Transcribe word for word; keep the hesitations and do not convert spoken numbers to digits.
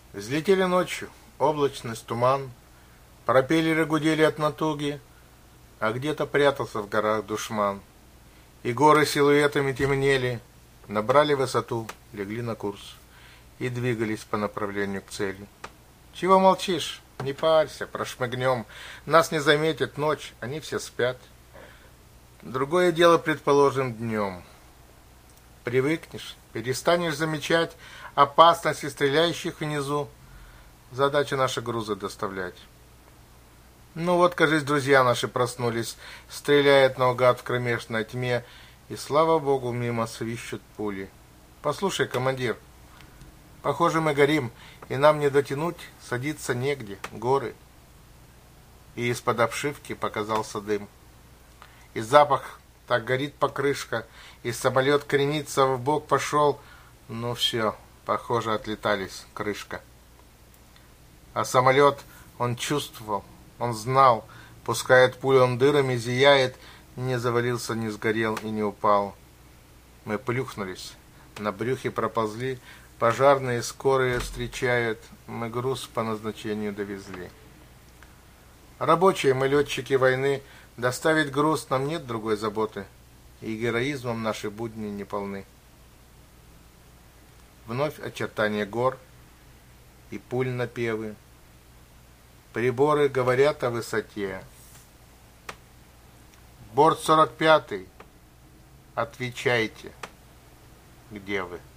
Взлетели ночью, облачность, туман, пропеллеры гудели от натуги, а где-то прятался в горах душман. И горы силуэтами темнели, набрали высоту, легли на курс и двигались по направлению к цели. Чего молчишь? Не парься, прошмыгнем. Нас не заметит ночь, они все спят. Другое дело, предположим, днем. Привыкнешь, перестанешь замечать опасности стреляющих внизу. Задача наша грузы доставлять. Ну вот, кажись, друзья наши проснулись, стреляют наугад в кромешной тьме, и, слава богу, мимо свищут пули. Послушай, командир, похоже, мы горим, и нам не дотянуть, садиться негде, горы. И из-под обшивки показался дым. И запах, так горит покрышка, и самолет кренится вбок пошел. Ну все, похоже, отлетались, крышка. А самолет, он чувствовал, он знал, пускает пулю, он дырами зияет, не завалился, не сгорел и не упал. Мы плюхнулись, на брюхе проползли, пожарные скорые встречают, мы груз по назначению довезли. Рабочие мы, летчики войны, доставить груз нам нет другой заботы, и героизмом наши будни не полны. Вновь очертания гор и пуль напевы, приборы говорят о высоте. Борт сорок пятый, отвечайте, где вы?